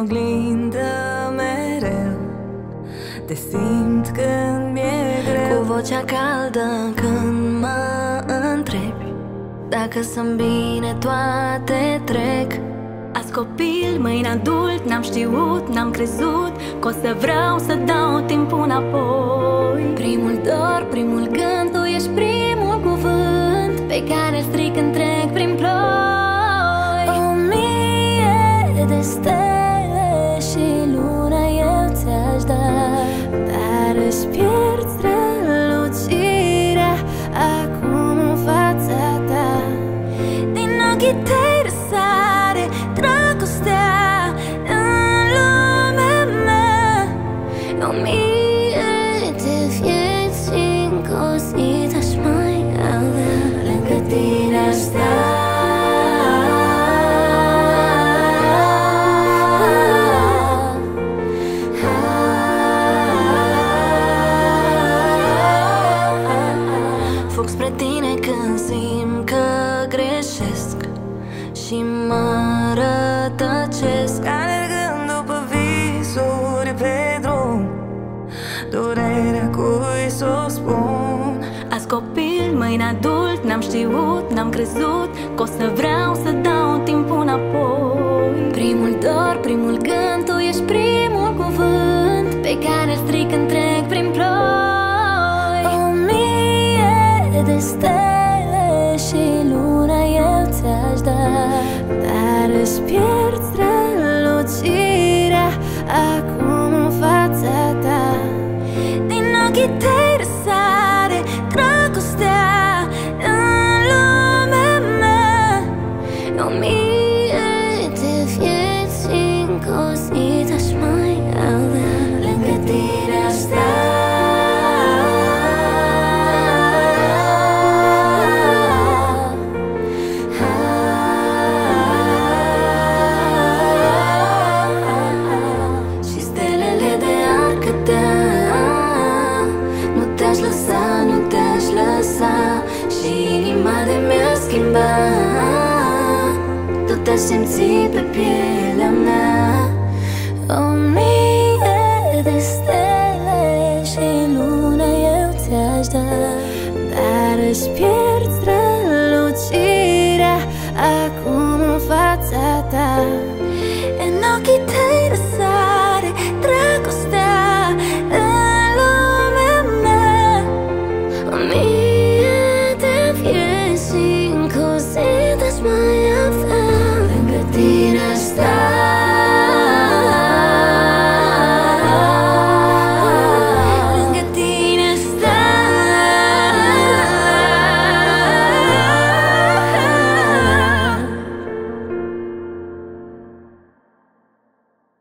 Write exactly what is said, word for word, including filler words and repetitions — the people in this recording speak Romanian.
oglindă mereu, te simt când mi-e greu. Cu vocea caldă când mă întrebi dacă sunt bine, toate trec. Azi copil, mâine adult, n-am știut, n-am crezut că o să vreau să dau timpul înapoi. Primul dor, primul gând, tu ești primul cuvânt pe care îl stric întreg prin ploi. O mie de stele și luna eu ți-aș da, dar își pierd strălucirea acum în fața ta. Din ochii tăi răsare dragostea în lumea mea. O mie de vieți și încă o zi aș mai avea, lângă tine aș sta. Fug spre tine când simt că greșesc și mă rătăcesc, Alergând după visuri pe drum, durerea cui s-o spun. Azi copil, mâine adult, n-am știut, n-am crezut că o să vreau să dau timpul înapoi. Primul dor, primul gând, tu ești primul cuvânt pe care îl stric întreg prin ploi. O mie de stele și luna eu ți-aș da, dar își pierd strălucirea acum în fața ta. Din ochii tăi răsare dragostea în lumea mea. O mie de vieți și încă o zi aș mai avea, lângă tine aș sta. Și stelele de ar cădea, nu te-aș lăsa, nu te-aș lăsa, și inima de mi-ar schimba, tu te-aș simți pe pielea mea. O mie de stele și luna eu ți-aș da, dar își pierd